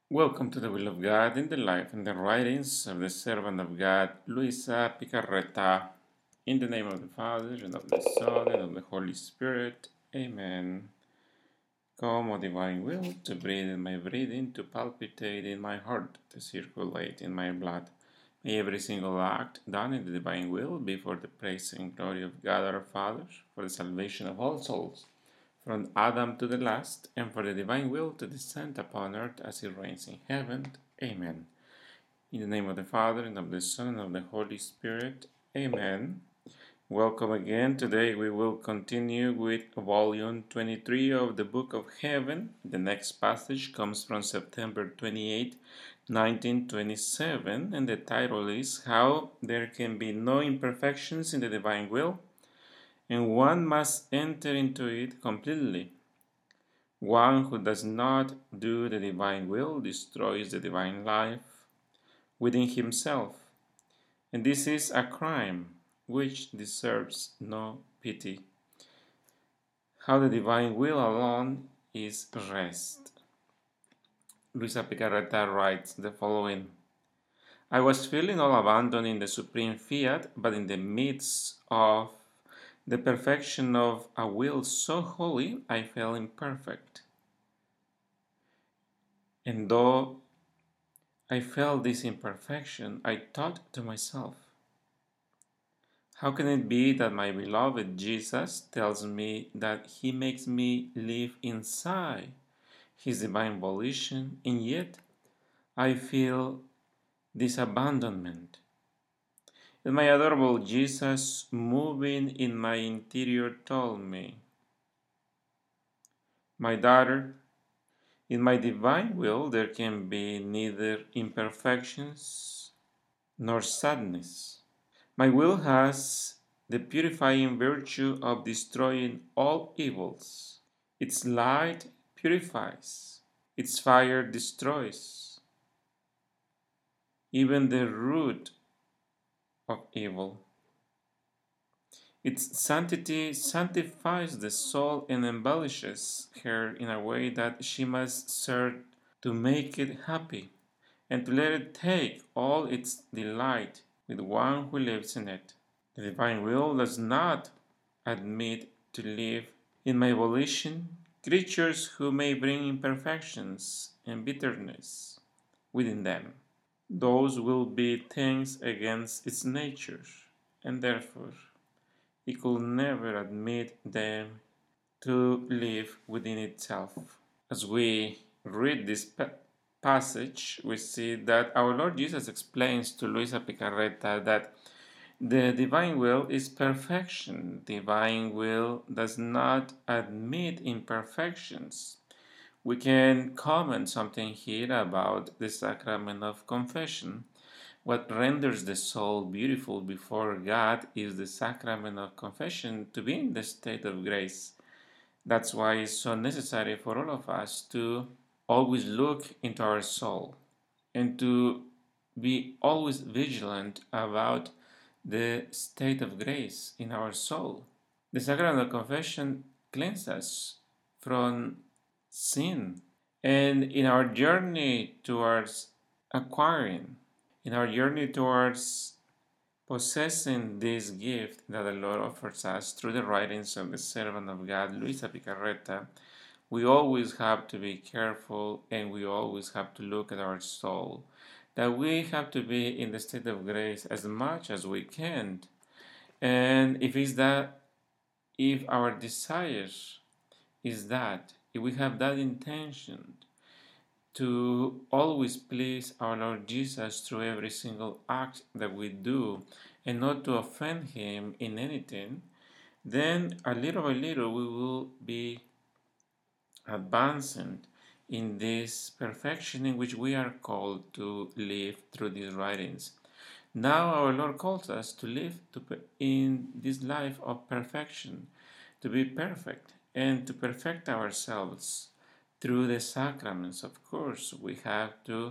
Welcome to the Will of God in the life and the writings of the servant of God, Luisa Picarreta. In the name of the Father, and of the Son, and of the Holy Spirit. Amen. Come, O divine will, to breathe in my breathing, to palpitate in my heart, to circulate in my blood. May every single act done in the divine will be for the praise and glory of God our Father, for the salvation of all souls, from Adam to the last, and for the divine will to descend upon earth as it reigns in heaven. Amen. In the name of the Father, and of the Son, and of the Holy Spirit. Amen. Welcome again. Today we will continue with volume 23 of the Book of Heaven. The next passage comes from September 28, 1927, and the title is How There Can Be No Imperfections in the Divine Will, and One Must Enter into It Completely. One who does not do the divine will destroys the divine life within himself, and this is a crime which deserves no pity. How the divine will alone is rest. Luisa Picarreta writes the following: I was feeling all abandoned in the supreme fiat, but in the midst of the perfection of a will so holy, I felt imperfect. And though I felt this imperfection, I thought to myself, how can it be that my beloved Jesus tells me that he makes me live inside his divine volition, and yet I feel this abandonment? And my adorable Jesus, moving in my interior, told me, my daughter, in my divine will there can be neither imperfections nor sadness. My will has the purifying virtue of destroying all evils. Its light purifies, its fire destroys, even the root of evil. Its sanctity sanctifies the soul and embellishes her in a way that she must serve to make it happy, and to let it take all its delight with one who lives in it. The divine will does not admit to live in my volition creatures who may bring imperfections and bitterness within them. Those will be things against its nature, and therefore it could never admit them to live within itself. As we read this passage, we see that our Lord Jesus explains to Luisa Picarreta that the divine will is perfection. Divine will does not admit imperfections. We can comment something here about the sacrament of confession. What renders the soul beautiful before God is the sacrament of confession to be in the state of grace. That's why it's so necessary for all of us to always look into our soul and to be always vigilant about the state of grace in our soul. The sacrament of confession cleanses us from sin. And in our journey towards acquiring, in our journey towards possessing this gift that the Lord offers us through the writings of the servant of God, Luisa Picarreta, we always have to be careful and we always have to look at our soul. That we have to be in the state of grace as much as we can. And if our desire is that, if we have that intention to always please our Lord Jesus through every single act that we do and not to offend Him in anything, then a little by little we will be advancing in this perfection in which we are called to live through these writings. Now our Lord calls us to live in this life of perfection, to be perfect and to perfect ourselves through the sacraments. Of course, we have to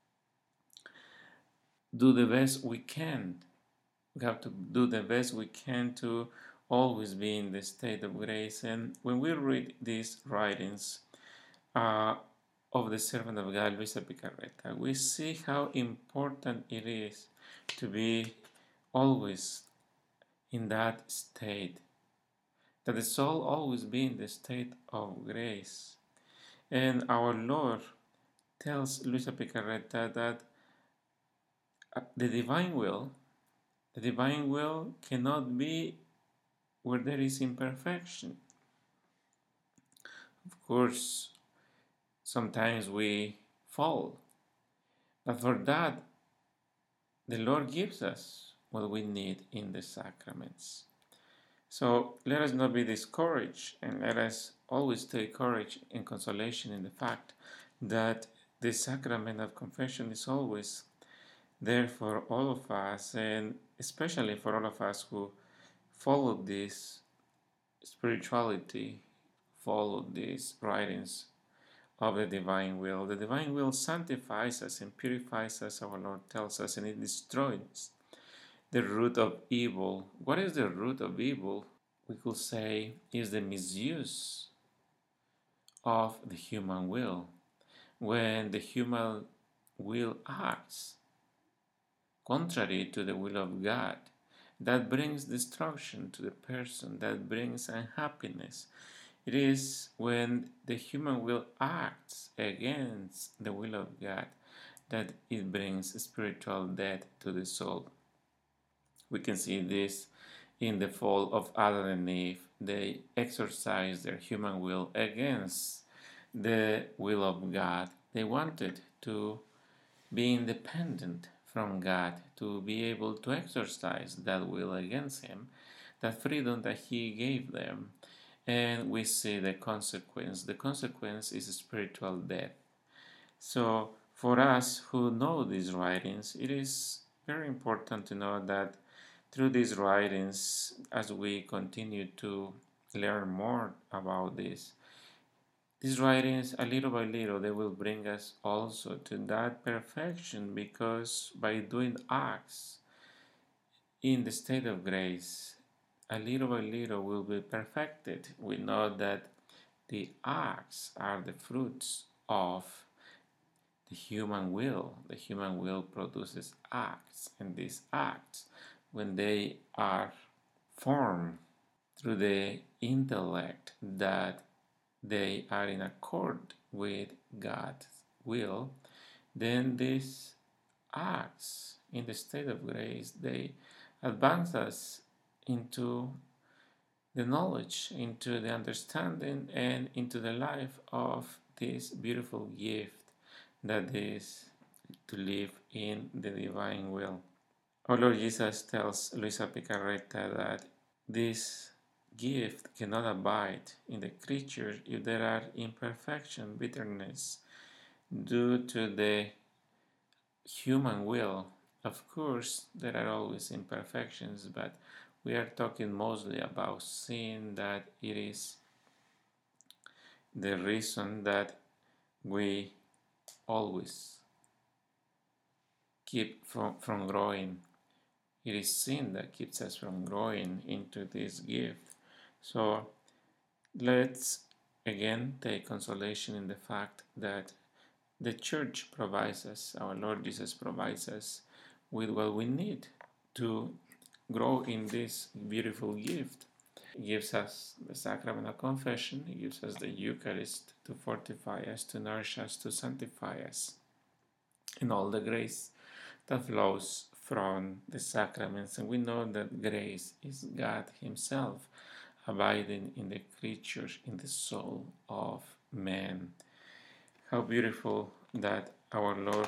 do the best we can. We have to do the best we can to always be in the state of grace. And when we read these writings, uh, of the servant of God, Luisa Picarreta, we see how important it is to be always in that state, that the soul always be in the state of grace. And our Lord tells Luisa Picarreta that the divine will cannot be where there is imperfection. Of course, sometimes we fall, but for that, the Lord gives us what we need in the sacraments. So let us not be discouraged, and let us always take courage and consolation in the fact that the sacrament of confession is always there for all of us, and especially for all of us who follow this spirituality, follow these writings of the divine will. The divine will sanctifies us and purifies us, our Lord tells us, and it destroys the root of evil. What is the root of evil? We could say is the misuse of the human will. When the human will acts contrary to the will of God, that brings destruction to the person, that brings unhappiness. It is when the human will acts against the will of God that it brings spiritual death to the soul. We can see this in the fall of Adam and Eve. They exercised their human will against the will of God. They wanted to be independent from God, to be able to exercise that will against Him, that freedom that He gave them. And we see the consequence. The consequence is spiritual death. So, for us who know these writings, it is very important to know that through these writings, as we continue to learn more about this, these writings, a little by little, they will bring us also to that perfection, because by doing acts in the state of grace, a little by little will be perfected. We know that the acts are the fruits of the human will. The human will produces acts, and these acts, when they are formed through the intellect, that they are in accord with God's will, then these acts in the state of grace, they advance us into the knowledge, into the understanding, and into the life of this beautiful gift that is to live in the divine will. Our Lord Jesus tells Luisa Picarreta that this gift cannot abide in the creature if there are imperfection, bitterness, due to the human will. Of course, there are always imperfections, but we are talking mostly about sin, that it is the reason that we always keep from growing. It is sin that keeps us from growing into this gift. So let's again take consolation in the fact that the church provides us, our Lord Jesus provides us with what we need to grow in this beautiful gift. He gives us the sacrament of confession, He gives us the Eucharist to fortify us, to nourish us, to sanctify us, and all the grace that flows from the sacraments. And we know that grace is God Himself abiding in the creature, in the soul of man. How beautiful that our Lord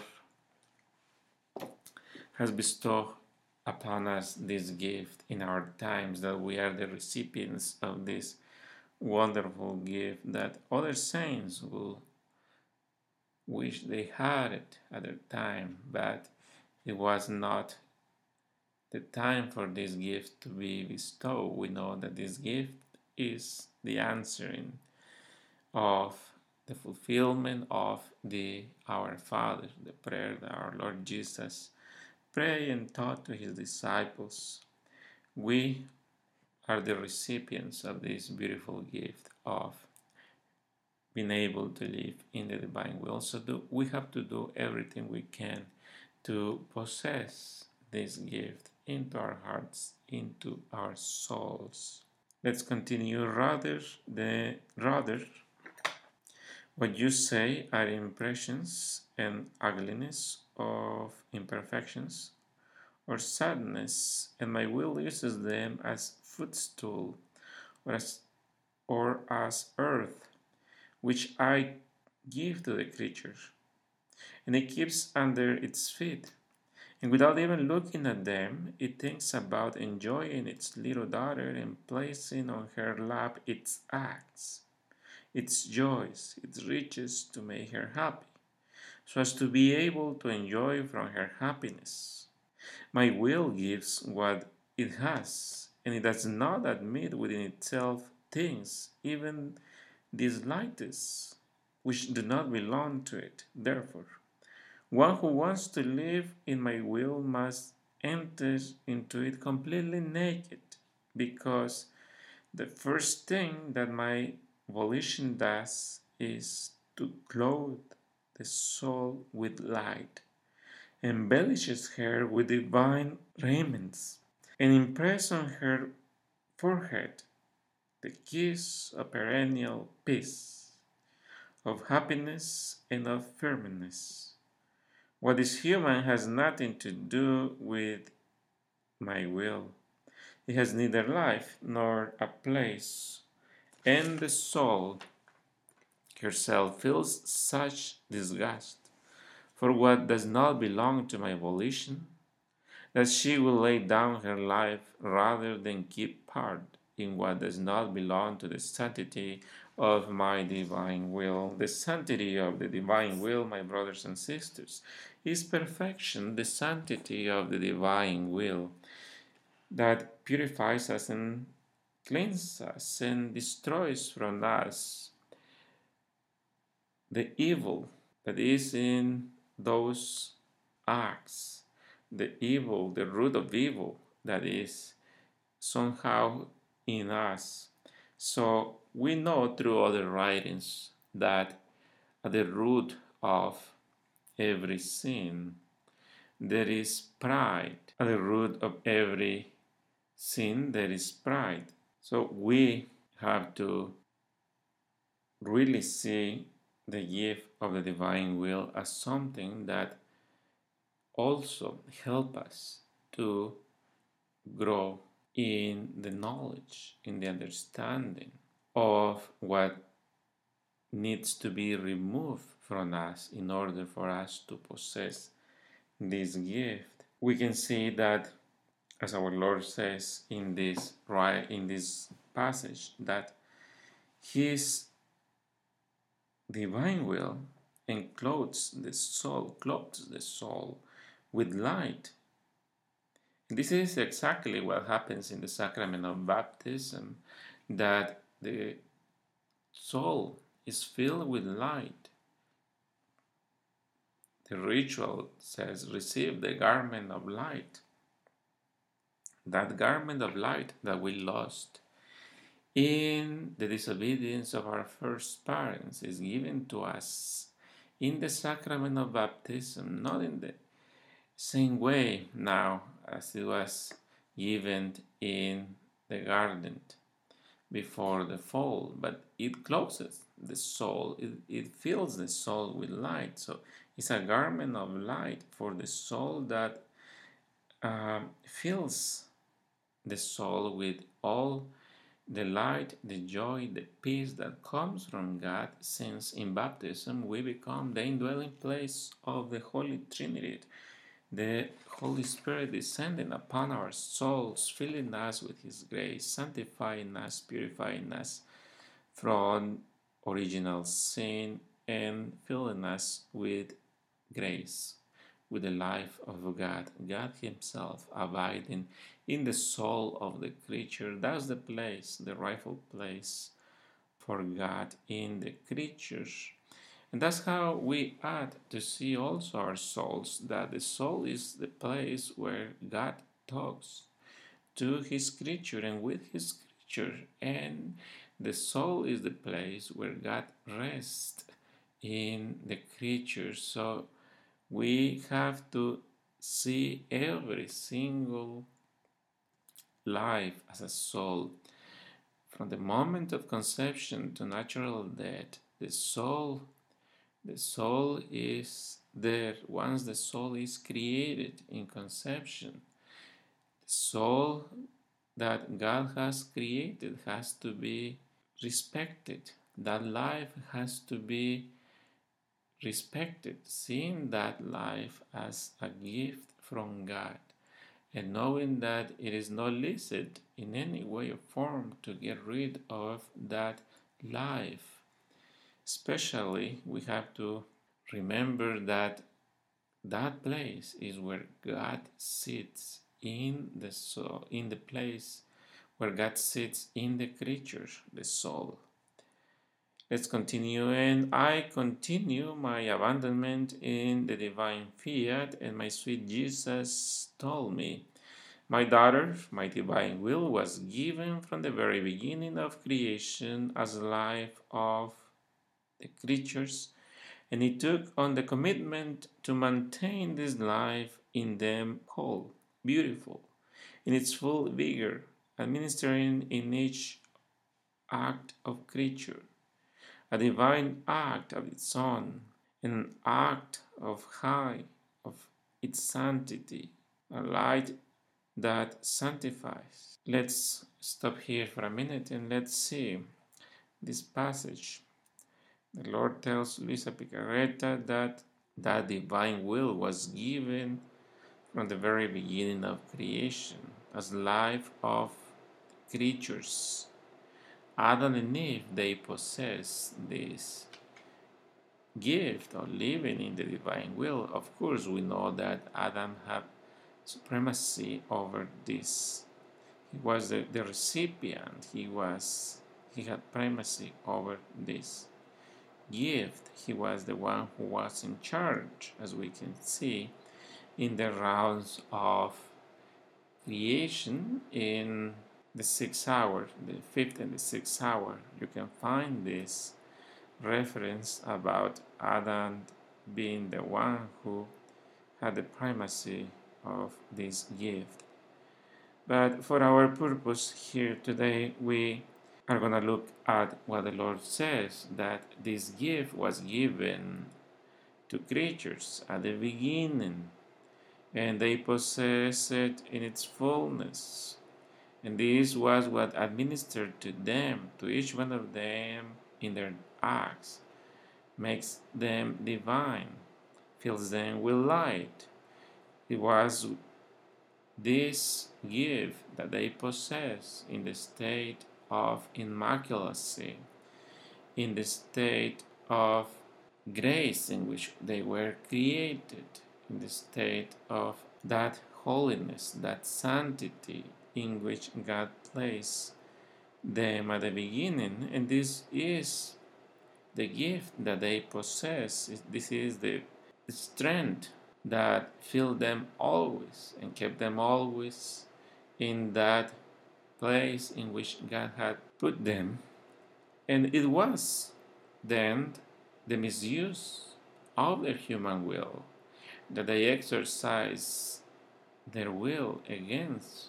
has bestowed upon us this gift in our times, that we are the recipients of this wonderful gift, that other saints will wish they had it at their time, but it was not the time for this gift to be bestowed. We know that this gift is the answering of the fulfillment of the Our Father, the prayer that our Lord Jesus prayed and taught to His disciples. We are the recipients of this beautiful gift of being able to live in the divine will. So we have to do everything we can to possess this gift into our hearts, into our souls. Let's continue. Rather, what you say are impressions and ugliness of imperfections or sadness, and my will uses them as footstool or as earth, which I give to the creature, and it keeps under its feet. And without even looking at them, it thinks about enjoying its little daughter and placing on her lap its acts, its joys, its riches to make her happy, so as to be able to enjoy from her happiness. My will gives what it has, and it does not admit within itself things, even the slightest, which do not belong to it. Therefore, one who wants to live in my will must enter into it completely naked, because the first thing that my volition does is to clothe the soul with light, embellishes her with divine raiments, and impress on her forehead the kiss of perennial peace, of happiness, and of firmness. What is human has nothing to do with my will. It has neither life nor a place, and the soul herself feels such disgust for what does not belong to my volition that she will lay down her life rather than keep part in what does not belong to the sanctity of my divine will. The sanctity of the divine will, my brothers and sisters, is perfection, the sanctity of the divine will that purifies us and cleanses us and destroys from us the evil that is in those acts, the evil, the root of evil that is somehow in us. So we know through other writings that at the root of every sin there is pride. At the root of every sin there is pride. So we have to really see the gift of the divine will as something that also help us to grow in the knowledge, in the understanding of what needs to be removed from us in order for us to possess this gift. We can see that, as our Lord says in this passage, that His divine will clothes the soul with light. This is exactly what happens in the sacrament of baptism, that the soul is filled with light. The ritual says, receive the garment of light. That garment of light that we lost in the disobedience of our first parents is given to us in the sacrament of baptism, not in the same way now as it was given in the garden before the fall, but it closes the soul, it fills the soul with light. So it's a garment of light for the soul that fills the soul with all the light, the joy, the peace that comes from God, since in baptism we become the indwelling place of the Holy Trinity, the Holy Spirit descending upon our souls, filling us with His grace, sanctifying us, purifying us from original sin, and filling us with grace, with the life of God, God Himself abiding in the soul of the creature. That's the place, the rightful place for God in the creatures. And that's how we ought to see also our souls, that the soul is the place where God talks to His creature and with His creature. And The soul is the place where God rests in the creatures. So we have to see every single life as a soul. From the moment of conception to natural death, the soul is there. Once the soul is created in conception, the soul that God has created has to be respected. That life has to be respected, seeing that life as a gift from God, and knowing that it is not licit in any way or form to get rid of that life. Especially, we have to remember that that place is where God sits in the soul, in the place where God sits in the creature, the soul. Let's continue, and I continue my abandonment in the divine fiat, and my sweet Jesus told me, my daughter, my divine will was given from the very beginning of creation as life of the creatures, and he took on the commitment to maintain this life in them whole, beautiful, in its full vigor, administering in each act of creature a divine act of its own, an act of its sanctity, a light that sanctifies. Let's stop here for a minute and let's see this passage. The Lord tells Luisa Picarreta that that divine will was given from the very beginning of creation as life of creatures. Adam and Eve, they possess this gift of living in the divine will. Of course, we know that Adam had supremacy over this. He was the recipient. He had primacy over this gift. He was the one who was in charge, as we can see in the rounds of creation in the 6th hour, the 5th and the 6th hour. You can find this reference about Adam being the one who had the primacy of this gift. But for our purpose here today, we are going to look at what the Lord says, that this gift was given to creatures at the beginning, and they possess it in its fullness. And this was what administered to them, to each one of them in their acts, makes them divine, fills them with light. It was this gift that they possess in the state of immaculacy, in the state of grace in which they were created, in the state of that holiness, that sanctity in which God placed them at the beginning. And this is the gift that they possess. This is the strength that filled them always and kept them always in that place in which God had put them. And it was then the misuse of their human will that they exercised their will against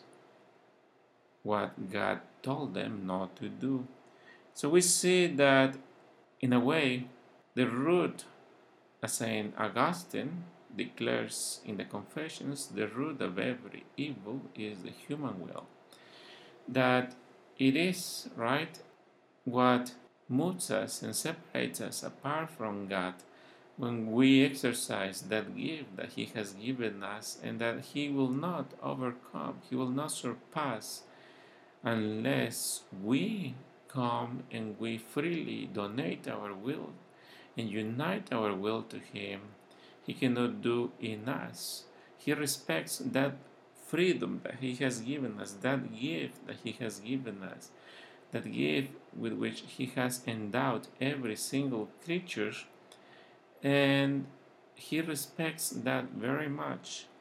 what God told them not to do. So we see that in a way, the root, as Saint Augustine declares in the Confessions, the root of every evil is the human will. That it is, right, what moves us and separates us apart from God when we exercise that gift that He has given us, and that He will not overcome, He will not surpass unless we come and we freely donate our will and unite our will to Him. He cannot do in us. He respects that freedom that He has given us, that gift that He has given us, that gift with which He has endowed every single creature, and He respects that very much.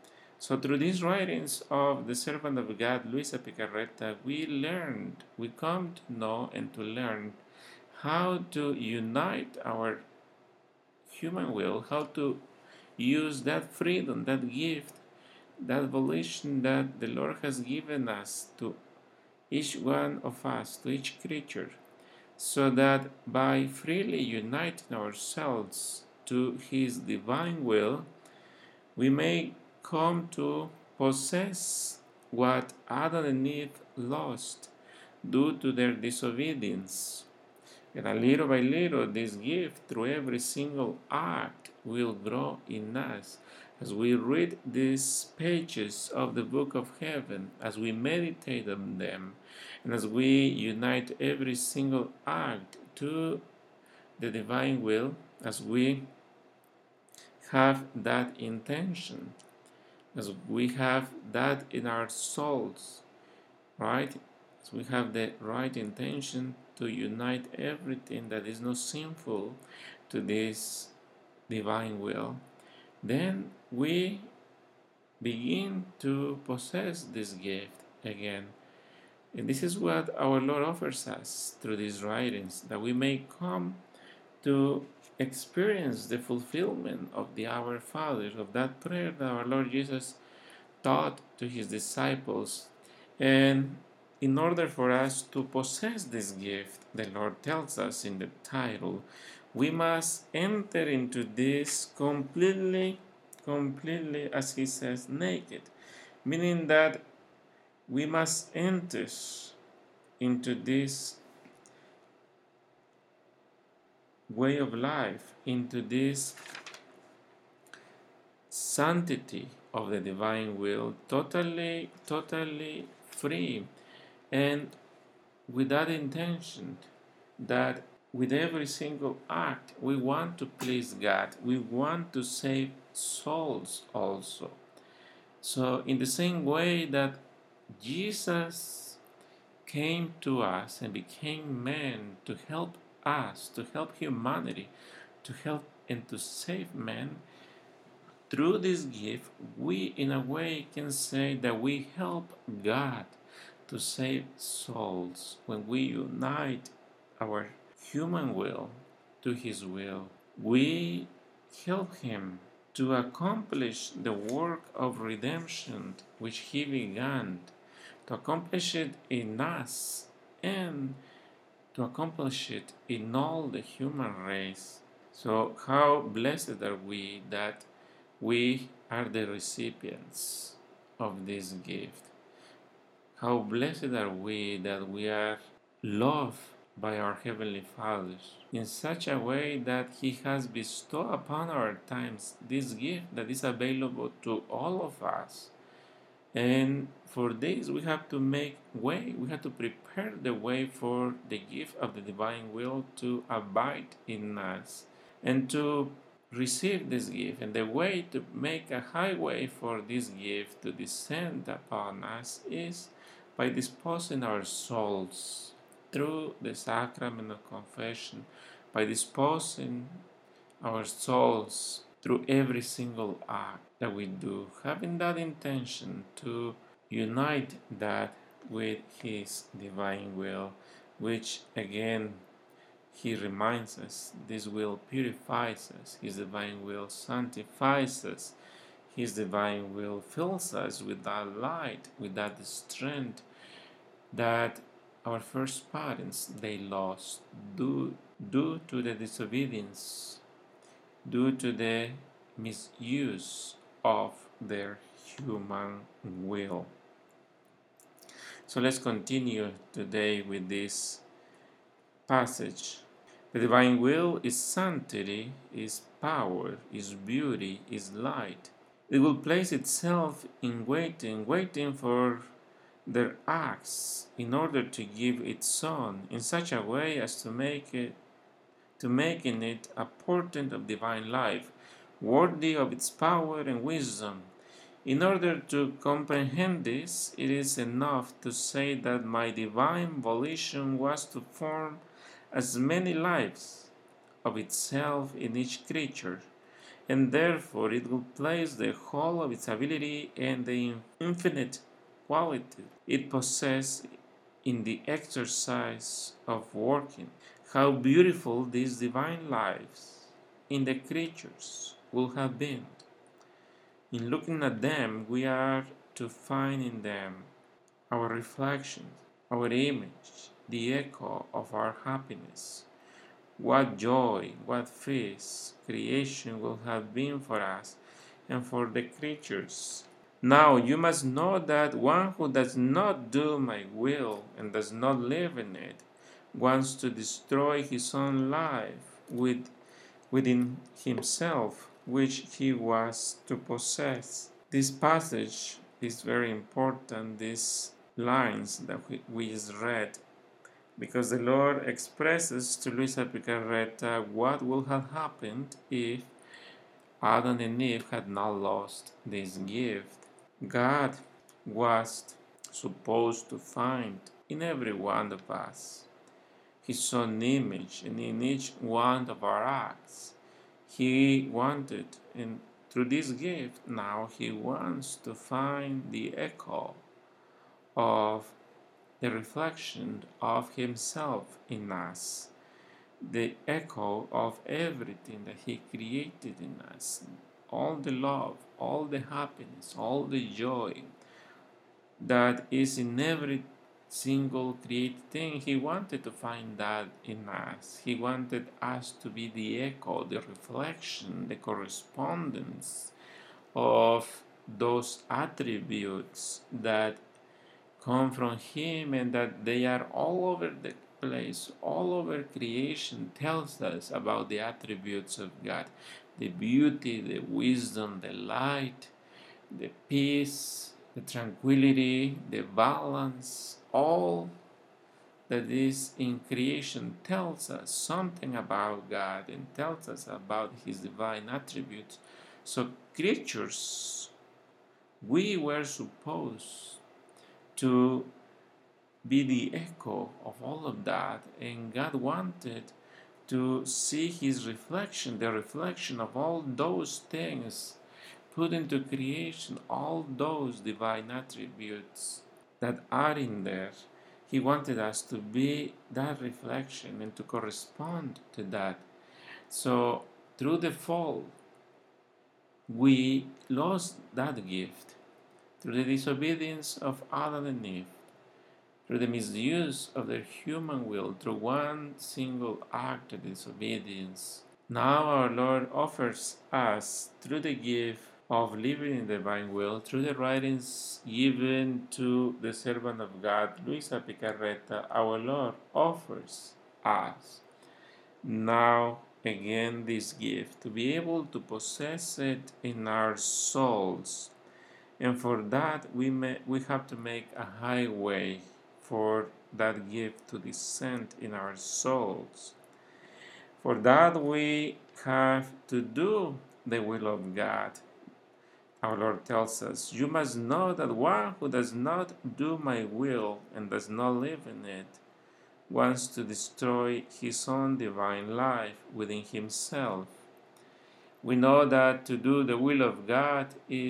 So through these writings of the servant of God, Luisa Picarreta, we come to know and to learn how to unite our human will, how to use that freedom, that gift, that volition that the Lord has given us to each one of us, to each creature, so that by freely uniting ourselves to His divine will, we may come to possess what Adam and Eve lost due to their disobedience. And little by little, this gift, through every single act, will grow in us. As we read these pages of the Book of Heaven, as we meditate on them, and as we unite every single act to the divine will, as we have that intention, as we have that in our souls, right? As we have the right intention to unite everything that is not sinful to this divine will, then we begin to possess this gift again. And this is what our Lord offers us through these writings, that we may come to experience the fulfillment of the Our Father, of that prayer that our Lord Jesus taught to his disciples. And in order for us to possess this gift, the Lord tells us in the title, we must enter into this completely, as he says, naked. Meaning that we must enter into this way of life, into this sanctity of the divine will, totally, totally free, and with that intention that with every single act we want to please God, we want to save souls also. So in the same way that Jesus came to us and became man to help us, to help humanity, to help and to save man, through this gift, we in a way can say that we help God to save souls when we unite our human will to His will. We help Him to accomplish the work of redemption which He began, to accomplish it in us and to accomplish it in all the human race. So, how blessed are we that we are the recipients of this gift. How blessed are we that we are loved by our Heavenly Father in such a way that He has bestowed upon our times this gift that is available to all of us. And for this, we have to make way, we have to prepare the way for the gift of the divine will to abide in us and to receive this gift. And the way to make a highway for this gift to descend upon us is by disposing our souls through the sacrament of confession, by disposing our souls through every single act that we do, having that intention to unite that with His divine will, which again He reminds us this will purifies us, His divine will sanctifies us, His divine will fills us with that light, with that strength that our first parents they lost due to the disobedience, due to the misuse of their human will. So let's continue today with this passage. The divine will is sanctity, is power, is beauty, is light. It will place itself in waiting for their acts in order to give its Son in such a way as to making it a portent of divine life, worthy of its power and wisdom. In order to comprehend this, it is enough to say that my divine volition was to form as many lives of itself in each creature, and therefore it will place the whole of its ability and the infinite quality it possesses in the exercise of working. How beautiful these divine lives in the creatures will have been. In looking at them, we are to find in them our reflection, our image, the echo of our happiness. What joy, what feast creation will have been for us and for the creatures. Now you must know that one who does not do my will and does not live in it wants to destroy his own life within himself, which he was to possess. This passage is very important, these lines that we just read, because the Lord expresses to Luisa Picarreta what would have happened if Adam and Eve had not lost this gift. God was supposed to find in every one of us His own image, and in each one of our acts. He wanted, and through this gift, now He wants to find the echo of the reflection of Himself in us, the echo of everything that He created in us, all the love, all the happiness, all the joy that is in every single created thing. He wanted to find that in us. He wanted us to be the echo, the reflection, the correspondence of those attributes that come from Him and that they are all over the place, all over creation tells us about the attributes of God, the beauty, the wisdom, the light, the peace, the tranquility, the balance, all that is in creation tells us something about God and tells us about His divine attributes. So, creatures, we were supposed to be the echo of all of that, and God wanted to see His reflection, the reflection of all those things put into creation, all those divine attributes that are in there. He wanted us to be that reflection and to correspond to that. So, through the fall, we lost that gift. Through the disobedience of Adam and Eve, through the misuse of their human will, through one single act of disobedience, now our Lord offers us, through the gift of living in the divine will, through the writings given to the servant of God, Luisa Picarreta, our Lord offers us now again this gift, to be able to possess it in our souls. And for that, we have to make a highway for that gift to descend in our souls. For that, we have to do the will of God. Our Lord tells us, "You must know that one who does not do my will and does not live in it wants to destroy his own divine life within himself." We know that to do the will of God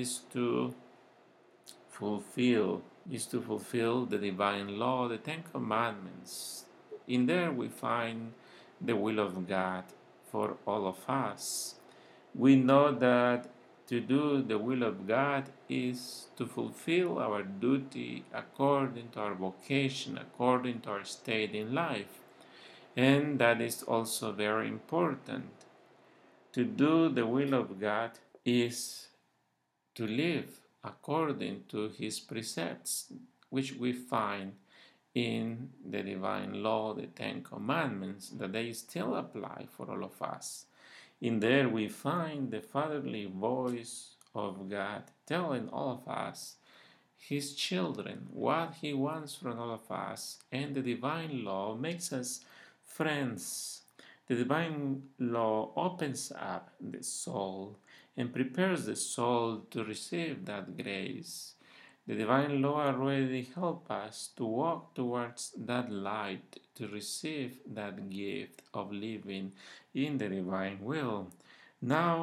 fulfill is to fulfill the divine law, the Ten Commandments. In there we find the will of God for all of us. We know that to do the will of God is to fulfill our duty according to our vocation, according to our state in life. And that is also very important. To do the will of God is to live according to His precepts, which we find in the divine law, the Ten Commandments, that they still apply for all of us. In there we find the fatherly voice of God telling all of us, His children, what He wants from all of us, and the divine law makes us friends. The divine law opens up the soul and prepares the soul to receive that grace. The divine law already helps us to walk towards that light, to receive that gift of living in the divine will. Now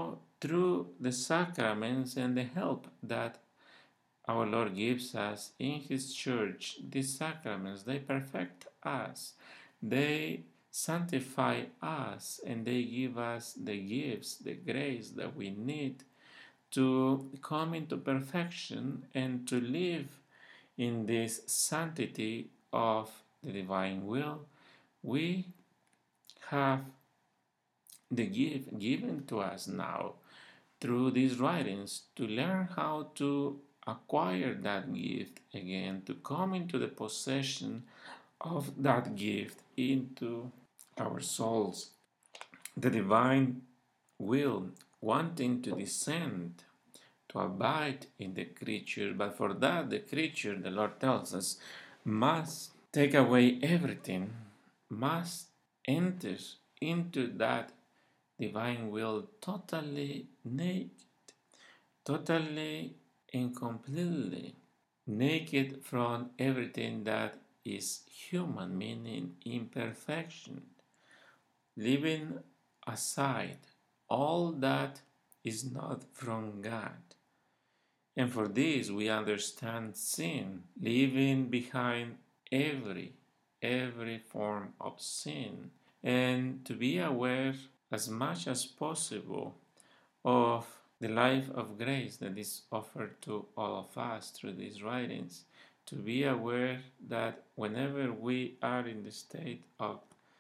through the sacraments and the help that our Lord gives us in His church. These sacraments, they perfect us, they sanctify us, and they give us the gifts, the grace that we need to come into perfection and to live in this sanctity of the divine will. We have the gift given to us now through these writings to learn how to acquire that gift again, to come into the possession of that gift into our souls. The divine will wanting to descend, to abide in the creature, but for that the creature, the Lord tells us, must take away everything, must enter into that divine will totally naked, totally and completely naked from everything that is human, meaning imperfection, leaving aside all that is not from God. And for this we understand sin, leaving behind every form of sin, and to be aware as much as possible of the life of grace that is offered to all of us through these writings, to be aware that whenever we are in the state of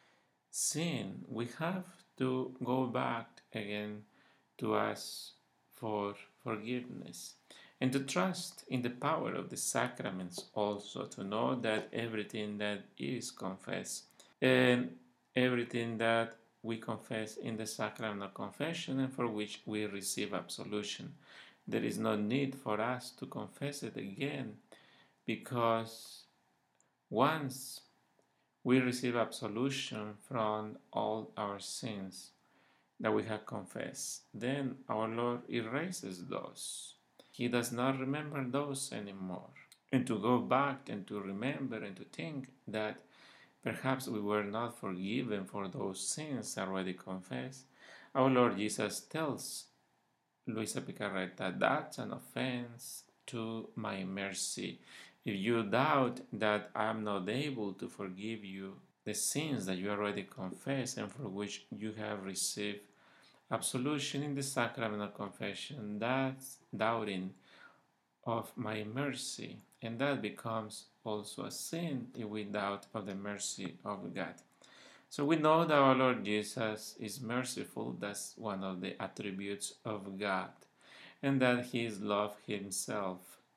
sin, we have to go back again to ask for forgiveness and to trust in the power of the sacraments, also to know that everything that is confessed and everything that we confess in the sacrament of confession and for which we receive absolution. There is no need for us to confess it again, because once we receive absolution from all our sins that we have confessed, then our Lord erases those. He does not remember those anymore. And to go back and to remember and to think that perhaps we were not forgiven for those sins already confessed, our Lord Jesus tells Luisa Picarreta, that's an offense to my mercy. If you doubt that I am not able to forgive you the sins that you already confessed and for which you have received absolution in the sacrament of confession, that's doubting of my mercy, and that becomes also a sin if we doubt of the mercy of God. So we know that our Lord Jesus is merciful. That's one of the attributes of God, and that He is love Himself.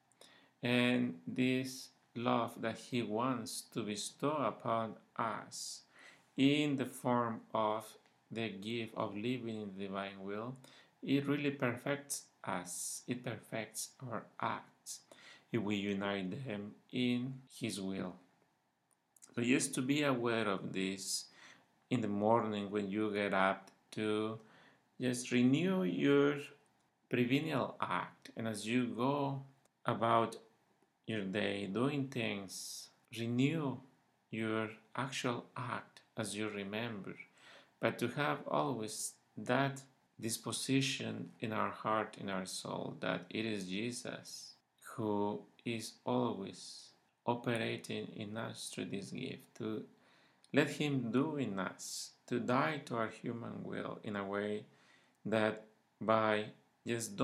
And this love that He wants to bestow upon us in the form of the gift of living in the divine will, it really perfects us. It perfects our acts if we unite them in His will. So just to be aware of this in the morning when you get up, to just renew your prevenient act, and as you go about your day doing things, renew your actual act as you remember, but to have always that disposition in our heart, in our soul, that it is Jesus who is always operating in us through this gift, to let Him do in us, to die to our human will in a way that by just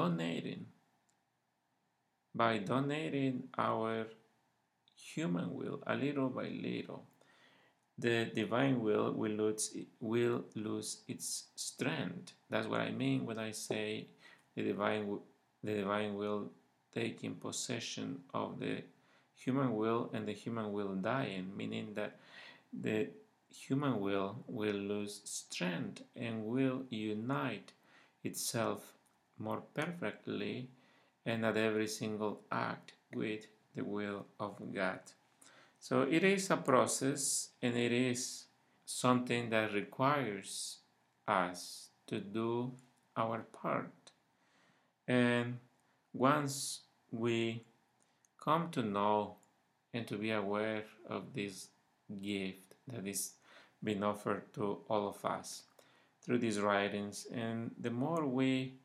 donating our human will a little by little, the divine will lose its strength. That's what I mean when I say the divine will taking possession of the human will and the human will dying, meaning that the human will lose strength and will unite itself more perfectly and at every single act with the will of God. So it is a process, and it is something that requires us to do our part. And once we come to know and to be aware of this gift that is being offered to all of us through these writings, and the more we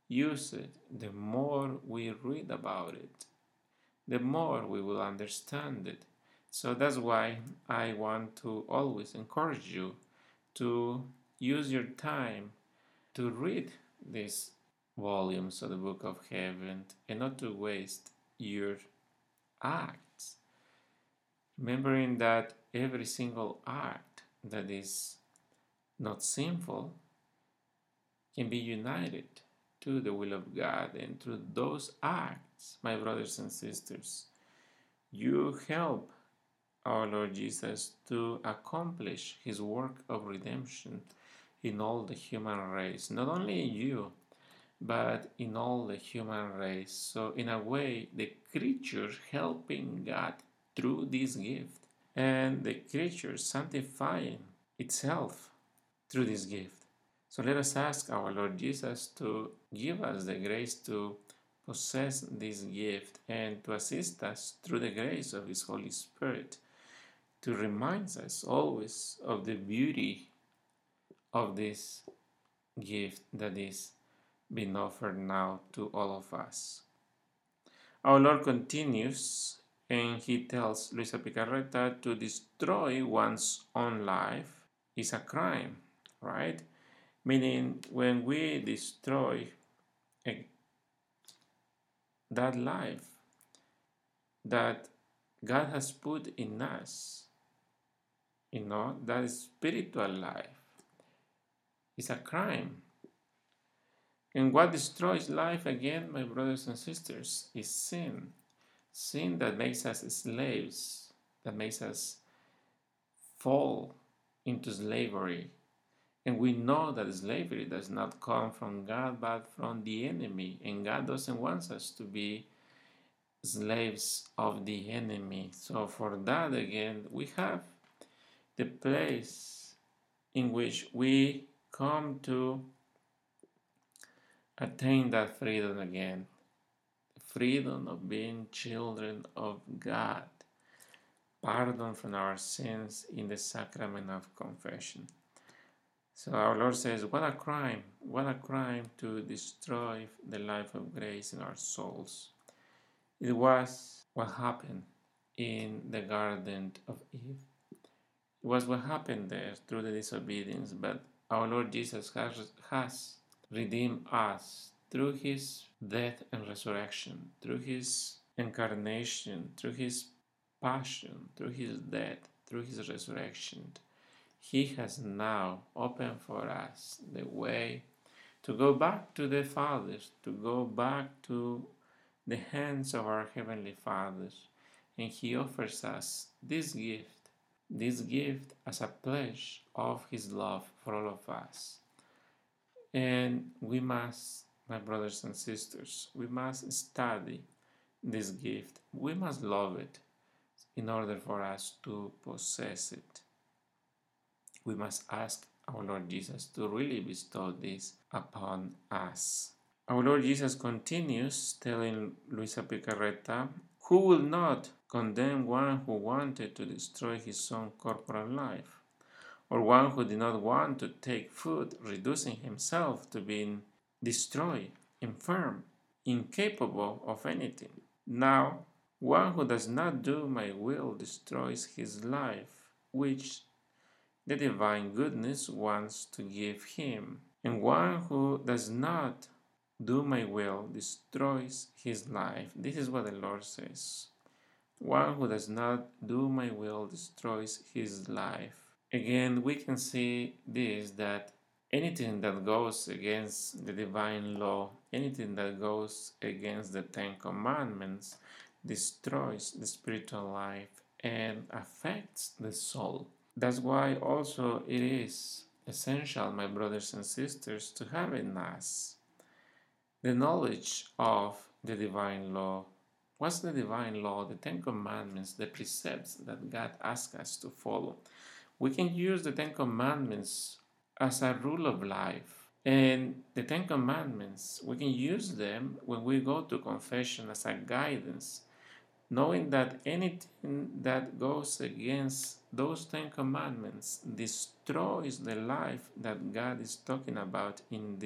use it, the more we read about it, the more we will understand it. So that's why I want to always encourage you to use your time to read these volumes of the Book of Heaven and not to waste your acts. Remembering that every single act that is not sinful can be united to the will of God, and through those acts, my brothers and sisters, you help our Lord Jesus to accomplish his work of redemption in all the human race, not only in you, but in all the human race. So, in a way, the creature helping God through this gift, and the creature sanctifying itself through this gift. So let us ask our Lord Jesus to give us the grace to possess this gift and to assist us through the grace of His Holy Spirit, to remind us always of the beauty of this gift that is being offered now to all of us. Our Lord continues and He tells Luisa Picarreta to destroy one's own life is a crime, right? Meaning, when we destroy that life that God has put in us, that spiritual life, is a crime. And what destroys life, again, my brothers and sisters, is sin. Sin that makes us slaves, that makes us fall into slavery. And we know that slavery does not come from God, but from the enemy. And God doesn't want us to be slaves of the enemy. So for that, again, we have the place in which we come to attain that freedom again. The freedom of being children of God. Pardon from our sins in the sacrament of confession. So our Lord says, what a crime to destroy the life of grace in our souls. It was what happened in the Garden of Eve. It was what happened there through the disobedience, but our Lord Jesus has redeemed us through His death and resurrection, through His incarnation, through His passion, through His death, through His resurrection. He has now opened for us the way to go back to the Father, to go back to the hands of our Heavenly Father. And He offers us this gift as a pledge of His love for all of us. And we must, my brothers and sisters, we must study this gift. We must love it in order for us to possess it. We must ask our Lord Jesus to really bestow this upon us. Our Lord Jesus continues telling Luisa Picarreta, who will not condemn one who wanted to destroy his own corporal life, or one who did not want to take food, reducing himself to being destroyed, infirm, incapable of anything. Now, one who does not do my will destroys his life, which the divine goodness wants to give him. And one who does not do my will destroys his life. This is what the Lord says. One who does not do my will destroys his life. Again, we can see this, that anything that goes against the divine law, anything that goes against the Ten Commandments, destroys the spiritual life and affects the soul. That's why also it is essential, my brothers and sisters, to have in us the knowledge of the divine law. What's the divine law? The Ten Commandments, the precepts that God asks us to follow. We can use the Ten Commandments as a rule of life. And the Ten Commandments, we can use them when we go to confession as a guidance, knowing that anything that goes against those Ten Commandments destroys the life that God is talking about in this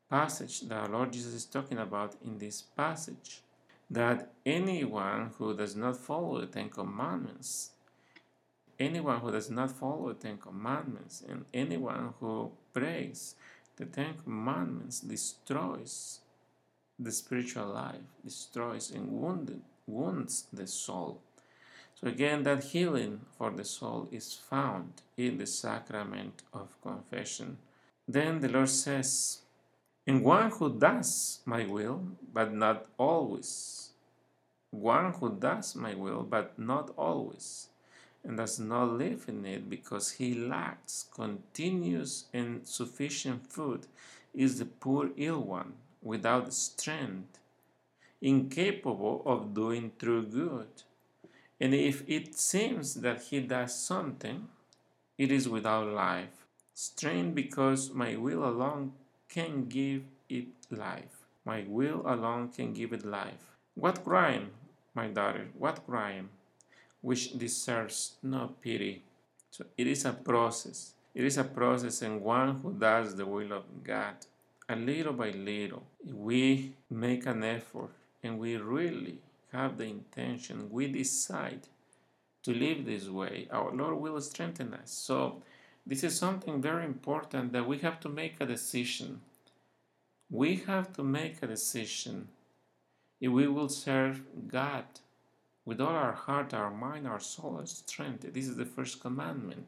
passage that our Lord Jesus is talking about in this passage, that anyone who does not follow the Ten Commandments, anyone who does not follow the Ten Commandments, and anyone who breaks the Ten Commandments destroys the spiritual life, destroys and wounds the soul. So again, that healing for the soul is found in the sacrament of confession. Then the Lord says, and one who does my will, but not always. One who does my will, but not always, and does not live in it because he lacks continuous and sufficient food, is the poor ill one, without strength, incapable of doing true good. And if it seems that he does something, it is without life. Strained because my will alone can give it life. My will alone can give it life. What crime, my daughter, what crime, which deserves no pity? So it is a process. It is a process, and one who does the will of God, a little by little, if we make an effort and we really have the intention, we decide to live this way, our Lord will strengthen us. So this is something very important, that we have to make a decision. We have to make a decision if we will serve God with all our heart, our mind, our soul, and strength. This is the first commandment.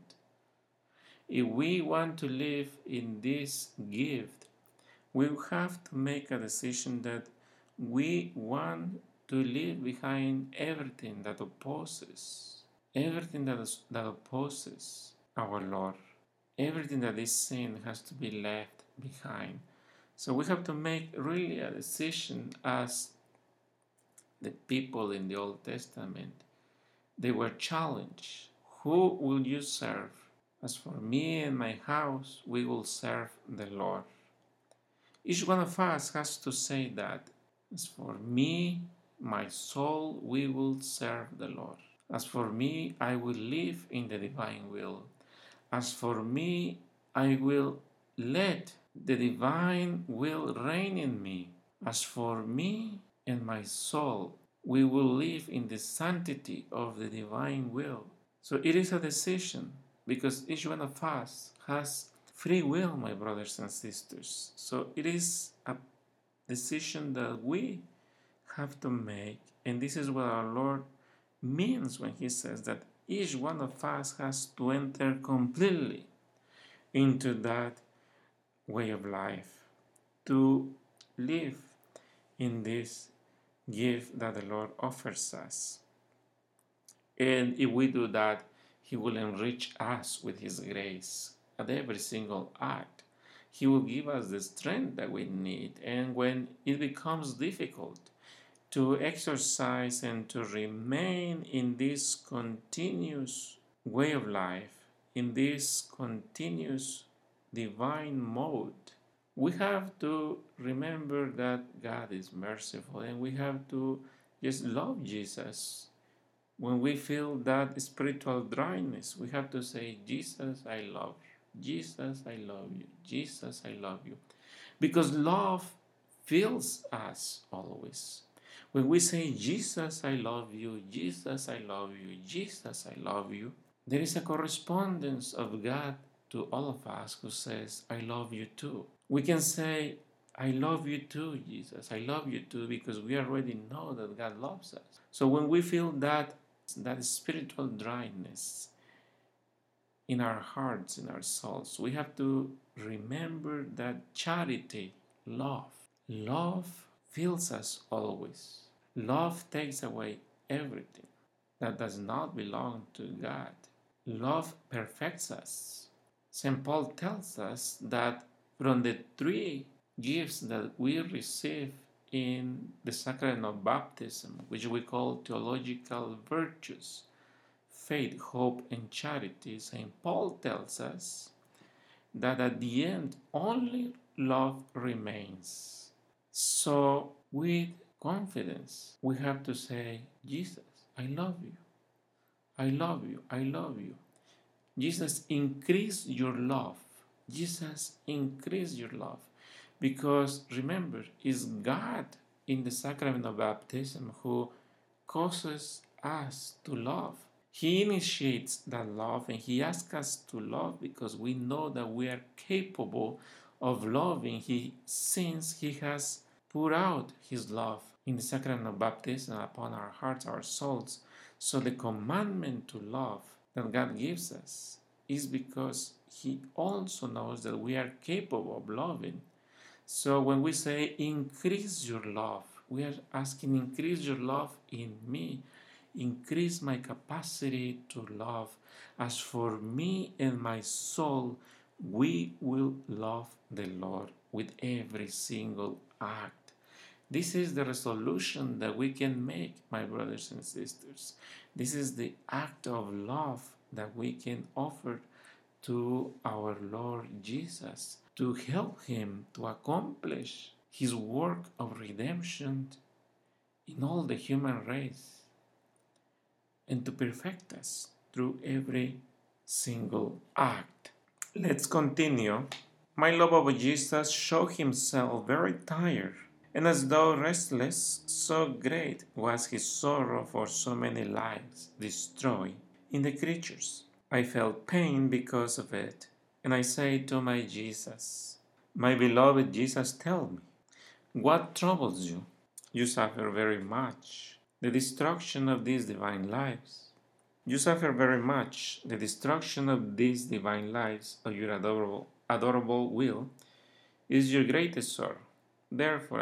If we want to live in this gift, we have to make a decision that we want to leave behind everything that opposes, that opposes our Lord. Everything that is sin has to be left behind. So we have to make really a decision, as the people in the Old Testament, they were challenged. Who will you serve? As for me and my house, we will serve the Lord. Each one of us has to say that. As for me, my soul, we will serve the Lord. As for me, I will live in the divine will. As for me, I will let the divine will reign in me. As for me and my soul, we will live in the sanctity of the divine will. So it is a decision, because each one of us has free will, my brothers and sisters. So it is a decision that we have to make, and this is what our Lord means when he says that each one of us has to enter completely into that way of life, to live in this gift that the Lord offers us. And if we do that, he will enrich us with his grace at every single act. He will give us the strength that we need. And when it becomes difficult to exercise and to remain in this continuous way of life, in this continuous divine mode, we have to remember that God is merciful, and we have to just love Jesus. When we feel that spiritual dryness, we have to say, Jesus, I love you. Jesus, I love you. Jesus, I love you. Because love fills us always. When we say, Jesus, I love you, Jesus, I love you, Jesus, I love you, there is a correspondence of God to all of us who says, I love you too. We can say, I love you too, Jesus. I love you too, because we already know that God loves us. So when we feel that spiritual dryness in our hearts, in our souls, we have to remember that charity, love fills us always. Love takes away everything that does not belong to God. Love perfects us. St. Paul tells us that from the three gifts that we receive in the sacrament of baptism, which we call theological virtues, faith, hope, and charity, St. Paul tells us that at the end only love remains. So with confidence, we have to say, Jesus, I love you. I love you. I love you. Jesus, increase your love. Jesus, increase your love. Because remember, it's God in the sacrament of baptism who causes us to love. He initiates that love and He asks us to love because we know that we are capable of loving since He has poured out His love in the sacrament of baptism upon our hearts, our souls. So the commandment to love that God gives us is because He also knows that we are capable of loving. So when we say increase your love, we are asking increase your love in me, increase my capacity to love. As for me and my soul, we will love the Lord with every single act. This is the resolution that we can make, my brothers and sisters. This is the act of love that we can offer to our Lord Jesus to help Him to accomplish His work of redemption in all the human race and to perfect us through every single act. Let's continue. My love of Jesus showed Himself very tired, and as though restless, so great was His sorrow for so many lives destroyed in the creatures. I felt pain because of it, and I say to my Jesus, my beloved Jesus, tell me, what troubles you? You suffer very much the destruction of these divine lives. You suffer very much the destruction of these divine lives of your adorable will is your greatest sorrow. Therefore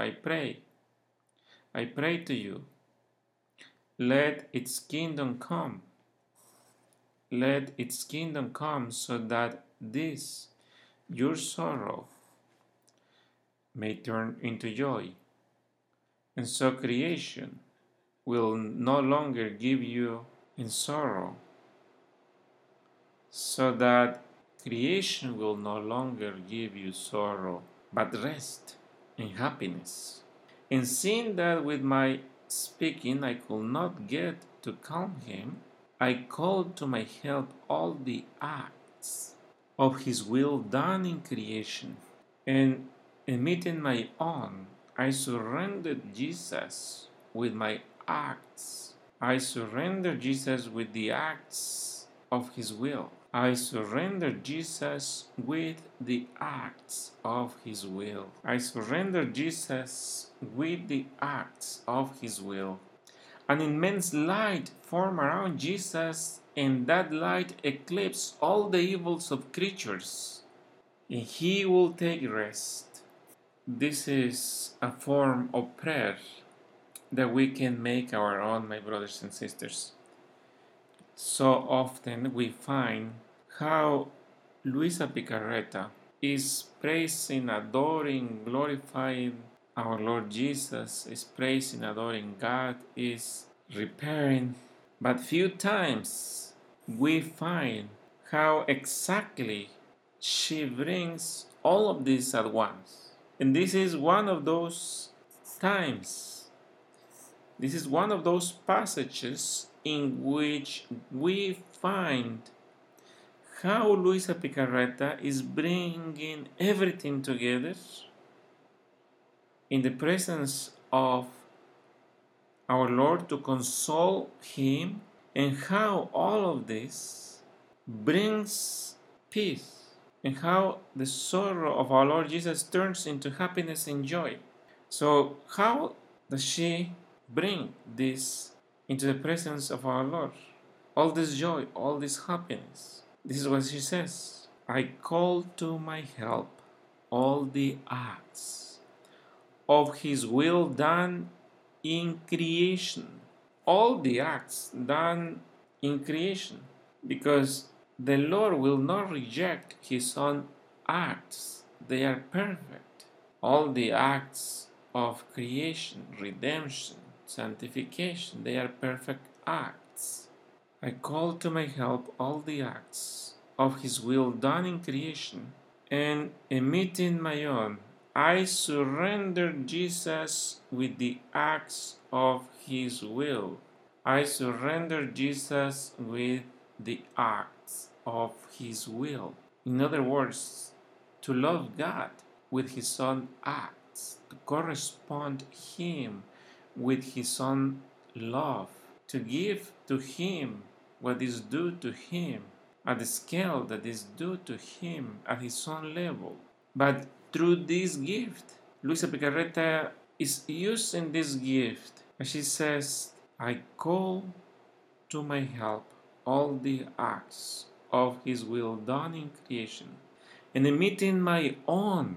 I pray to you, let its kingdom come. Let its kingdom come so that this, your sorrow, may turn into joy. And so creation will no longer give you in sorrow, so that creation will no longer give you sorrow, but rest and happiness. And seeing that with my speaking I could not get to calm him, I called to my help all the acts of his will done in creation, and emitting my own, I surrendered Jesus with my acts. I surrender Jesus with the acts of his will. I surrender Jesus with the acts of his will. I surrender Jesus with the acts of his will. An immense light formed around Jesus, and that light eclipsed all the evils of creatures, and he will take rest. This is a form of prayer that we can make our own, my brothers and sisters. So often we find how Luisa Picarreta is praising, adoring, glorifying our Lord Jesus, is praising, adoring God, is repairing. But few times we find how exactly she brings all of this at once. And this is one of those times. This is one of those passages in which we find how Luisa Picarreta is bringing everything together in the presence of our Lord to console him, and how all of this brings peace, and how the sorrow of our Lord Jesus turns into happiness and joy. So, how does she bring this into the presence of our Lord? All this joy, all this happiness. This is what she says. I call to my help all the acts of his will done in creation. All the acts done in creation. Because the Lord will not reject his own acts. They are perfect. All the acts of creation, redemption, sanctification, they are perfect acts. I call to my help all the acts of his will done in creation, and emitting my own, I surrender Jesus with the acts of his will. I surrender Jesus with the acts of his will. In other words, to love God with his own acts, to correspond him with his own love, to give to him what is due to him at the scale that is due to him at his own level. But through this gift, Luisa Picarreta is using this gift. And she says, I call to my help all the acts of his will done in creation. And in meeting my own,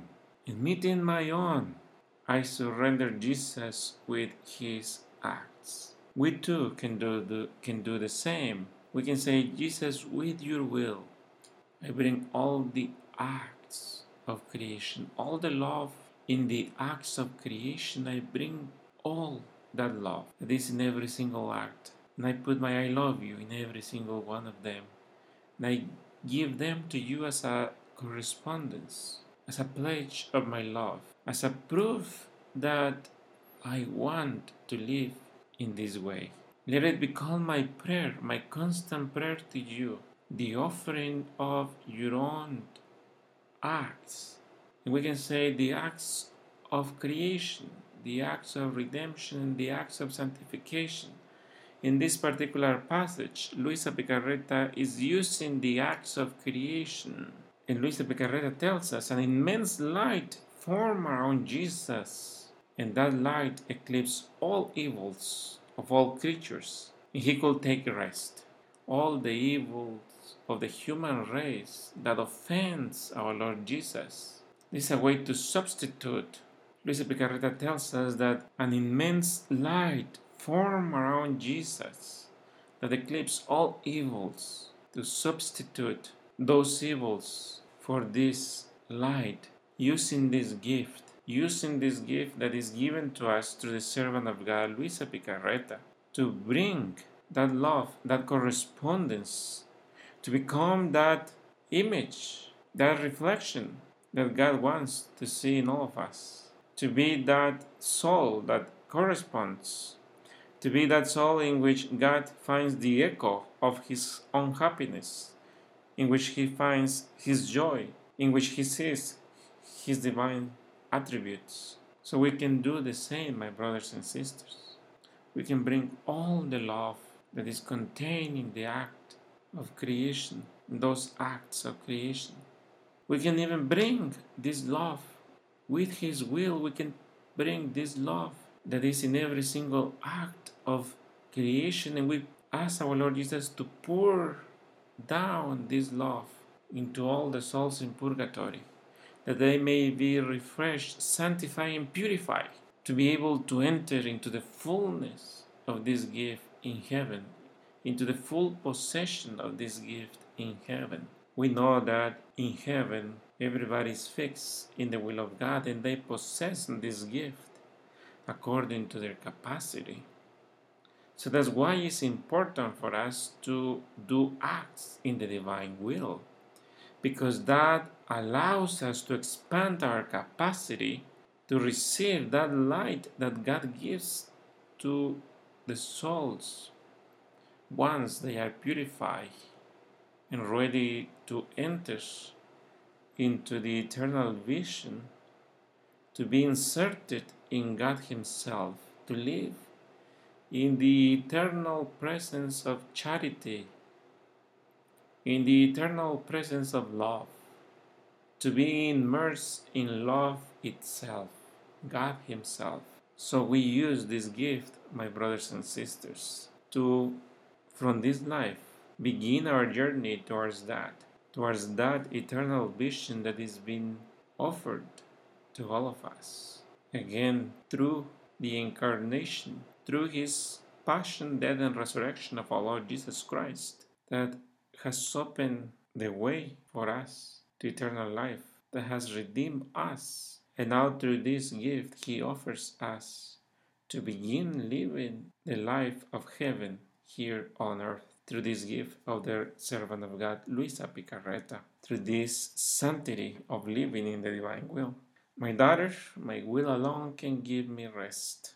I surrender Jesus with his acts. We too can do the same. We can say, Jesus, with your will, I bring all the acts of creation, all the love in the acts of creation. I bring all that love that is in every single act. And I put my I love you in every single one of them. And I give them to you as a correspondence, as a pledge of my love, as a proof that I want to live in this way. Let it become my prayer, my constant prayer to you, the offering of your own acts. And we can say the acts of creation, the acts of redemption, the acts of sanctification. In this particular passage, Luisa Picarreta is using the acts of creation. And Luisa Picarreta tells us an immense light formed around Jesus, and that light eclipsed all evils of all creatures, and he could take rest. All the evils of the human race that offends our Lord Jesus. This is a way to substitute. Luisa Picarreta tells us that an immense light formed around Jesus that eclipses all evils, to substitute those evils for this light, using this gift that is given to us through the servant of God, Luisa Picarreta, to bring that love, that correspondence, to become that image, that reflection that God wants to see in all of us, to be that soul that corresponds, to be that soul in which God finds the echo of his own happiness, in which he finds his joy, in which he sees his divine attributes. So we can do the same, my brothers and sisters. We can bring all the love that is contained in the act of creation, those acts of creation. We can even bring this love with his will. We can bring this love that is in every single act of creation, and we ask our Lord Jesus to pour down this love into all the souls in purgatory, that they may be refreshed, sanctified, and purified, to be able to enter into the fullness of this gift in heaven, into the full possession of this gift in heaven. We know that in heaven everybody is fixed in the will of God, and they possess this gift according to their capacity. So that's why it's important for us to do acts in the divine will, because that allows us to expand our capacity to receive that light that God gives to the souls once they are purified and ready to enter into the eternal vision, to be inserted in God Himself, to live in the eternal presence of charity, in the eternal presence of love, to be immersed in love itself, God Himself. So we use this gift, my brothers and sisters, to, from this life, begin our journey towards that eternal vision that is being offered to all of us. Again, through the incarnation, through His passion, death, and resurrection of our Lord Jesus Christ, that has opened the way for us to eternal life, that has redeemed us. And now through this gift, He offers us to begin living the life of heaven here on earth, through this gift of the servant of God, Luisa Picarreta, through this sanctity of living in the divine will. My daughter, my will alone can give me rest.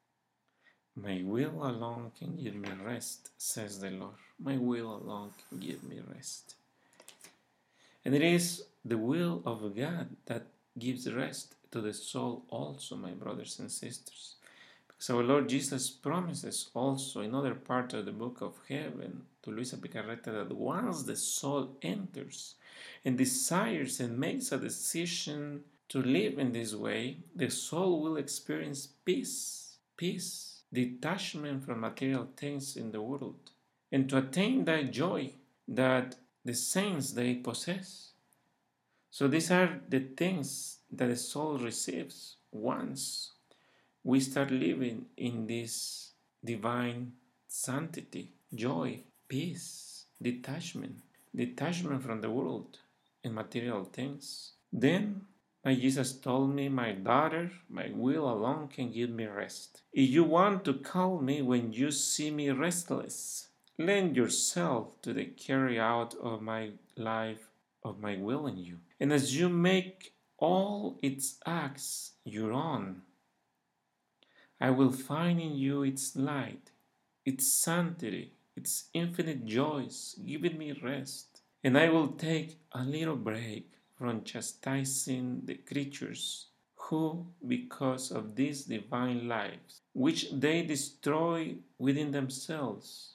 My will alone can give me rest, says the Lord. My will alone can give me rest. And it is the will of God that gives rest to the soul also, my brothers and sisters. Because our Lord Jesus promises also in other part of the book of heaven to Luisa Picarreta that once the soul enters and desires and makes a decision to live in this way, the soul will experience peace, detachment from material things in the world, and to attain that joy that the saints they possess. So these are the things that the soul receives once we start living in this divine sanctity, joy, peace, detachment from the world and material things. Then my Jesus told me, my daughter, my will alone can give me rest. If you want to call me when you see me restless, lend yourself to the carry out of my life, of my will in you. And as you make all its acts your own, I will find in you its light, its sanctity, its infinite joys, giving me rest. And I will take a little break from chastising the creatures who, because of these divine lives, which they destroy within themselves,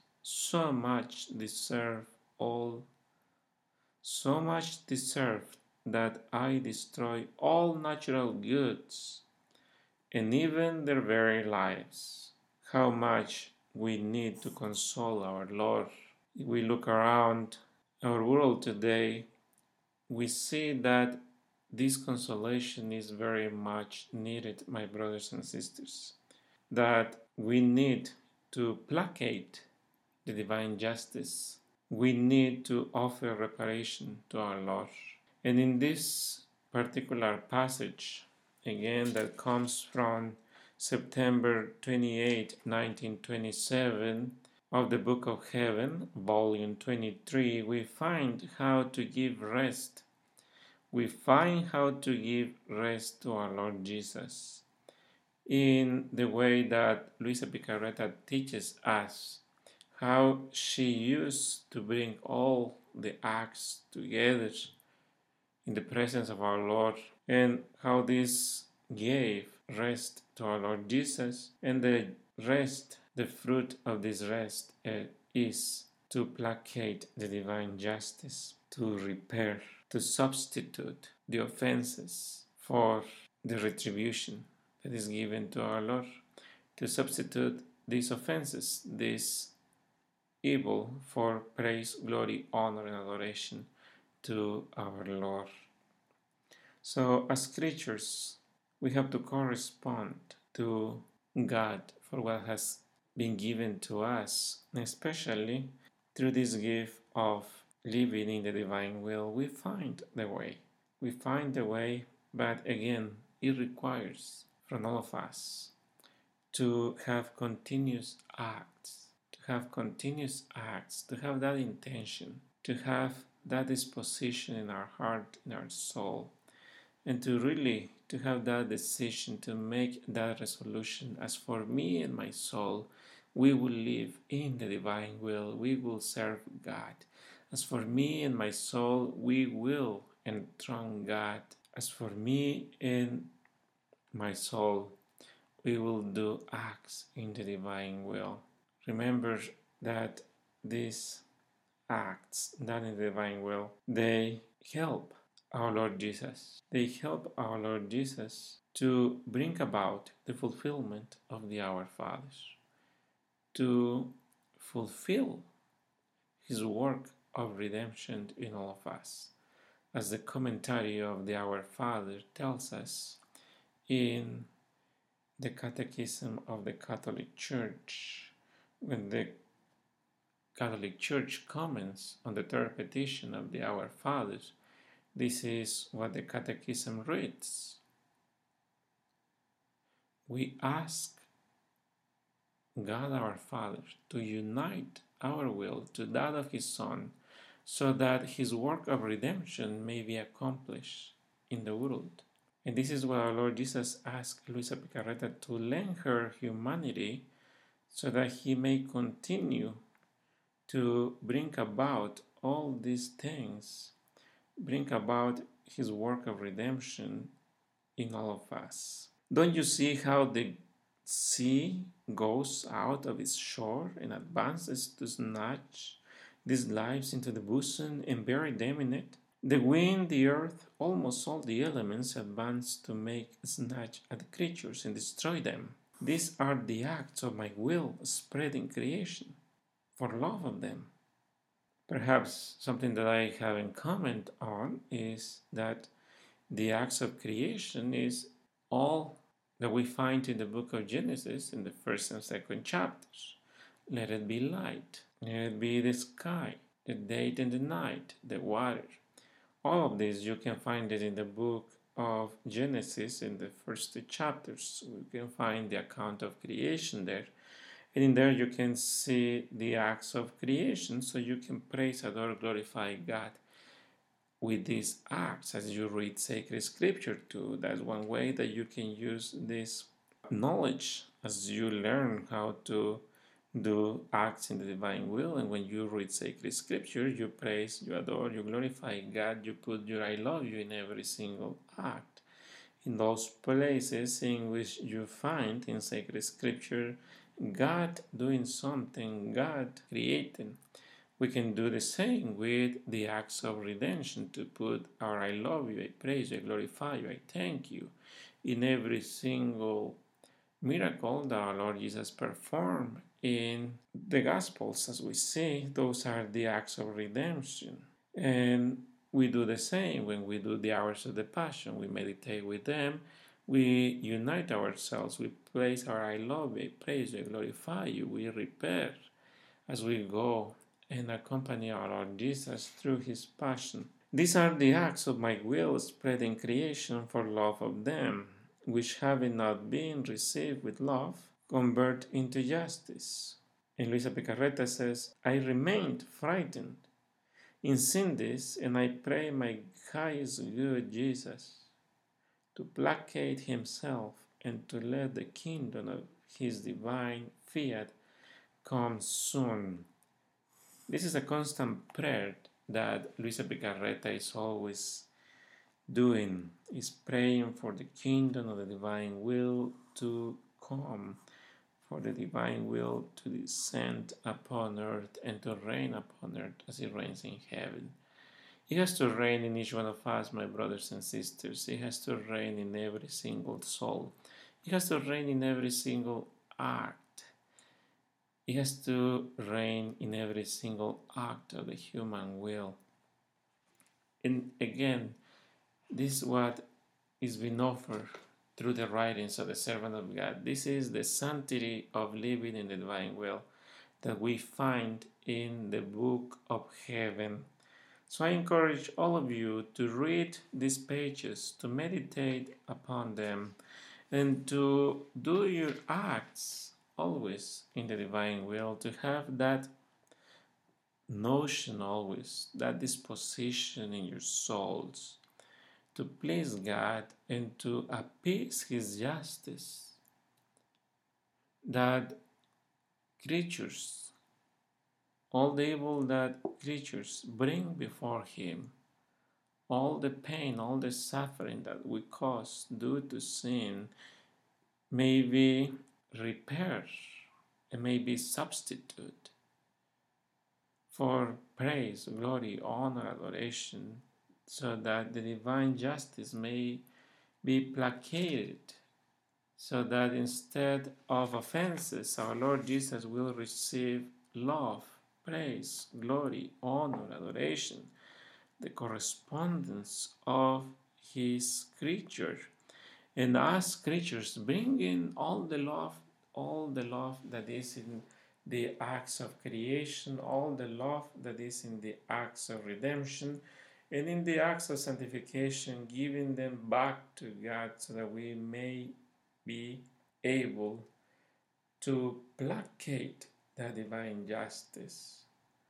all, so much deserve that I destroy all natural goods and even their very lives. How much we need to console our Lord. If we look around our world today, we see that this consolation is very much needed, my brothers and sisters. That we need to placate the divine justice. We need to offer reparation to our Lord. And in this particular passage, again, that comes from September 28, 1927, of the Book of Heaven, volume 23, we find how to give rest. We find how to give rest to our Lord Jesus in the way that Luisa Picarreta teaches us how she used to bring all the acts together in the presence of our Lord, and how this gave rest to our Lord Jesus. And the fruit of this rest is to placate the divine justice, to repair, to substitute the offenses for the retribution that is given to our Lord, to substitute these offenses, this evil, for praise, glory, honor, and adoration to our Lord. So, as creatures, we have to correspond to God for what has been given to us, especially through this gift of living in the divine will. We find the way. We find the way, but again, it requires from all of us to have continuous acts, to have that intention, to have that disposition in our heart, in our soul, and to really to have that decision, to make that resolution. As for me and my soul, we will live in the divine will, we will serve God. As for me and my soul, we will enthrone God. As for me and my soul, we will do acts in the divine will. Remember that these acts done in the divine will, they help our Lord Jesus. They help our Lord Jesus to bring about the fulfillment of the Our Fathers, to fulfill His work of redemption in all of us. As the commentary of the Our Father tells us in the Catechism of the Catholic Church, when the Catholic Church comments on the third petition of the Our Fathers, this is what the Catechism reads. We ask God our Father to unite our will to that of His Son, so that His work of redemption may be accomplished in the world. And this is what our Lord Jesus asked Luisa Picarreta to lend her humanity, so that He may continue to bring about all these things, bring about His work of redemption in all of us. Don't you see how the sea goes out of its shore and advances to snatch these lives into the bosom and bury them in it? The wind, the earth, almost all the elements advance to make a snatch at the creatures and destroy them. These are the acts of my will spread in creation for love of them. Perhaps something that I haven't commented on is that the acts of creation is all that we find in the book of Genesis in the first and second chapters. Let it be light, let it be the sky, the day and the night, the water. All of this you can find it in the book of Genesis in the first two chapters. You can find the account of creation there. And in there you can see the acts of creation, so you can praise, adore, glorify God with these acts as you read sacred scripture too. That's one way that you can use this knowledge as you learn how to do acts in the divine will. And when you read sacred scripture, you praise, you adore, you glorify God, you put your I love you in every single act. In those places in which you find in sacred scripture God doing something, God creating, we can do the same with the acts of redemption to put our I love you, I praise you, I glorify you, I thank you in every single miracle that our Lord Jesus performed in the Gospels. As we see, those are the acts of redemption. And we do the same when we do the hours of the Passion. We meditate with them, we unite ourselves, we place our I love you, I praise you, I glorify you, we repair as we go and accompany our Lord Jesus through his passion. These are the acts of my will spread in creation for love of them, which having not been received with love, convert into justice. And Luisa Picarreta says, I remained frightened in sin this, and I pray my highest good Jesus to placate himself and to let the kingdom of his divine fiat come soon. This is a constant prayer that Luisa Picarreta is always doing, is praying for the kingdom of the divine will to come, for the divine will to descend upon earth and to reign upon earth as it reigns in heaven. It has to reign in each one of us, my brothers and sisters. It has to reign in every single soul. It has to reign in every single act. It has to reign in every single act of the human will. And again, this is what is being offered through the writings of the servant of God. This is the sanctity of living in the divine will that we find in the book of heaven. So I encourage all of you to read these pages, to meditate upon them, and to do your acts always in the divine will, to have that notion always, that disposition in your souls to please God and to appease His justice, that creatures, all the evil that creatures bring before Him, all the pain, all the suffering that we cause due to sin may be repaired and may be substituted for praise, glory, honor, adoration, so that the divine justice may be placated, so that instead of offenses, our Lord Jesus will receive love, praise, glory, honor, adoration, the correspondence of His creature. And us creatures bring in all the love that is in the acts of creation, all the love that is in the acts of redemption, and in the acts of sanctification, giving them back to God so that we may be able to placate the divine justice,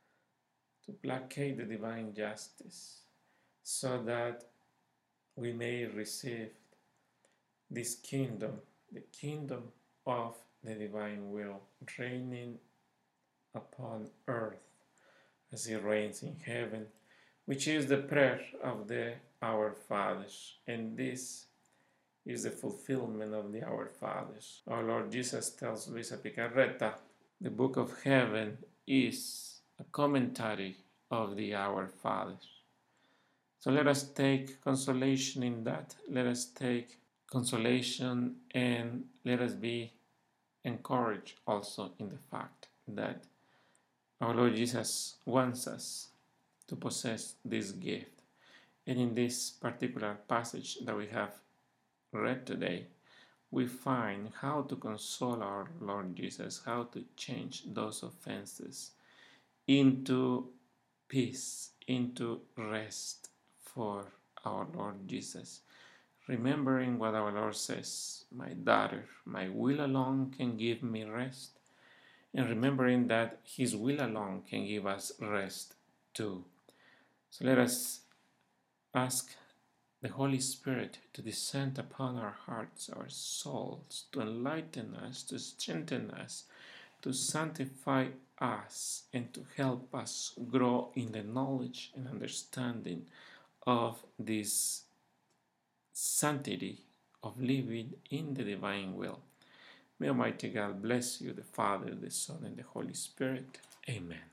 so that we may receive this kingdom, the kingdom of the divine will, reigning upon earth as it reigns in heaven, which is the prayer of our fathers. And this is the fulfillment of the Our Fathers. Our Lord Jesus tells Luisa Picarreta, the Book of Heaven is a commentary of the Our Fathers. So let us take consolation in that. Let us take consolation and let us be encouraged also in the fact that our Lord Jesus wants us to possess this gift. And in this particular passage that we have read today, we find how to console our Lord Jesus, how to change those offenses into peace, into rest for our Lord Jesus. Remembering what our Lord says, my daughter, my will alone can give me rest. And remembering that His will alone can give us rest too. So let us ask the Holy Spirit to descend upon our hearts, our souls, to enlighten us, to strengthen us, to sanctify us, and to help us grow in the knowledge and understanding of this sanctity of living in the divine will. May Almighty God bless you, the Father, the Son, and the Holy Spirit. Amen.